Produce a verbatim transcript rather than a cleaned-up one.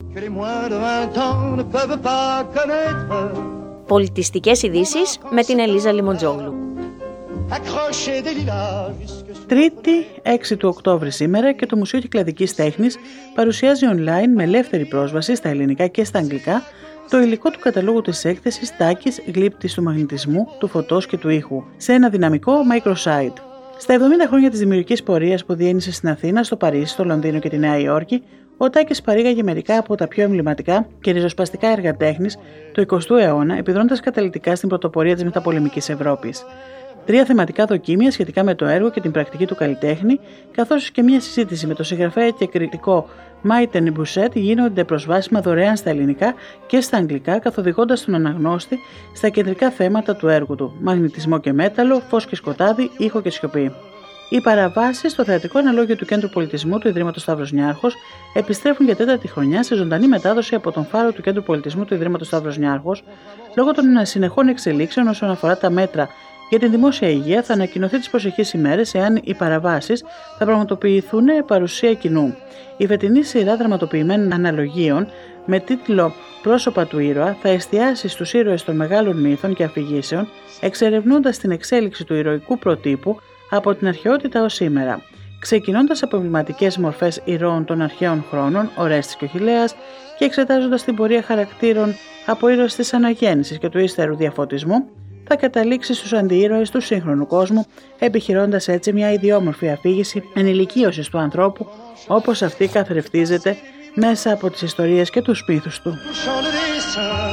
Πολιτιστικές ειδήσεις με την Ελίζα Λιμοντζόγλου. Τρίτη, έξι του Οκτώβρη σήμερα, και το Μουσείο Κυκλαδικής Τέχνης παρουσιάζει online με ελεύθερη πρόσβαση στα ελληνικά και στα αγγλικά το υλικό του καταλόγου της έκθεσης «Τάκης, γλύπτης του μαγνητισμού, του φωτός και του ήχου» σε ένα δυναμικό microsite. Στα εβδομήντα χρόνια της δημιουργικής πορείας που διένυσε στην Αθήνα, στο Παρίσι, στο Λονδίνο και τη Νέα Υόρκη, ο Τάκης παρήγαγε μερικά από τα πιο εμβληματικά και ριζοσπαστικά έργα τέχνης του εικοστού αιώνα, επιδρόντας καταλυτικά στην πρωτοπορία της μεταπολεμικής Ευρώπης. Τρία θεματικά δοκίμια σχετικά με το έργο και την πρακτική του καλλιτέχνη, καθώς και μια συζήτηση με το συγγραφέα και κριτικό Μάιτεν Μπουσέτ γίνονται προσβάσιμα δωρεάν στα ελληνικά και στα αγγλικά, καθοδηγώντας τον αναγνώστη στα κεντρικά θέματα του έργου του: μαγνητισμό και μέταλλο, φως και σκοτάδι, ήχο και σιωπή. Οι παραβάσεις στο θεατρικό αναλόγιο του Κέντρου Πολιτισμού του Ιδρύματος Σταύρος Νιάρχος επιστρέφουν για τέταρτη χρονιά σε ζωντανή μετάδοση από τον φάρο του Κέντρου Πολιτισμού του Ιδρύματος Σταύρος Νιάρχος. Λόγω των συνεχών εξελίξεων όσον αφορά τα μέτρα για την δημόσια υγεία, θα ανακοινωθεί τις προσεχείς ημέρες εάν οι παραβάσεις θα πραγματοποιηθούν παρουσία κοινού. Η φετινή σειρά δραματοποιημένων αναλογίων με τίτλο «Πρόσωπα του ήρωα» θα εστιάσει στους ήρωες των μεγάλων μύθων και αφηγήσεων, εξερευνώντας την εξέλιξη του ηρωικού προτύπου από την αρχαιότητα ως σήμερα, ξεκινώντας από εμβληματικές μορφές ηρώων των αρχαίων χρόνων, Ορέστης και Αχιλλέας, και εξετάζοντας την πορεία χαρακτήρων από ήρωες της αναγέννησης και του ύστερου διαφωτισμού, θα καταλήξει στους αντιήρωες του σύγχρονου κόσμου, επιχειρώντας έτσι μια ιδιόμορφη αφήγηση ενηλικίωσης του ανθρώπου, όπως αυτή καθρεφτίζεται μέσα από τις ιστορίες και τους μύθους του.